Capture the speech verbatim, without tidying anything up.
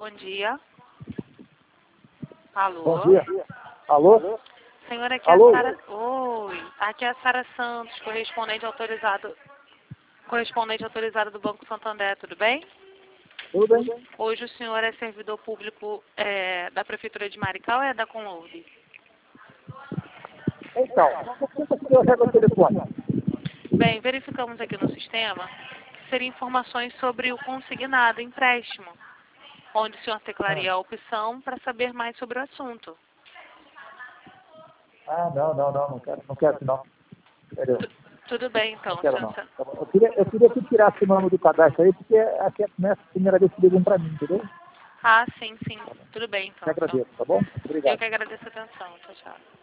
bom dia. Alô? Bom dia. Alô? Senhora, aqui Alô? é a Sara... Oi. Aqui é a Sara Santos, correspondente autorizado... Correspondente autorizado do Banco Santander, tudo bem? Tudo bem? Hoje o senhor é servidor público é, da Prefeitura de Maricá ou é da Conlourdes? Então, por que eu rego o telefone? Bem, verificamos aqui no sistema que seriam informações sobre o consignado empréstimo, onde o senhor teclaria a opção para saber mais sobre o assunto. Ah, não, não, não, não quero, não quero não. Entendeu? Tu- Tudo bem, então, Não quero senhor. não. Sa- Tá bom. Eu queria, eu queria que tirasse o nome do cadastro aí, porque aqui é a primeira vez que ligam para mim, entendeu? Ah, sim, sim. Tudo bem, Te então, senhor. agradeço, tá bom? Eu Obrigado. que agradeço a atenção. Tchau, tchau.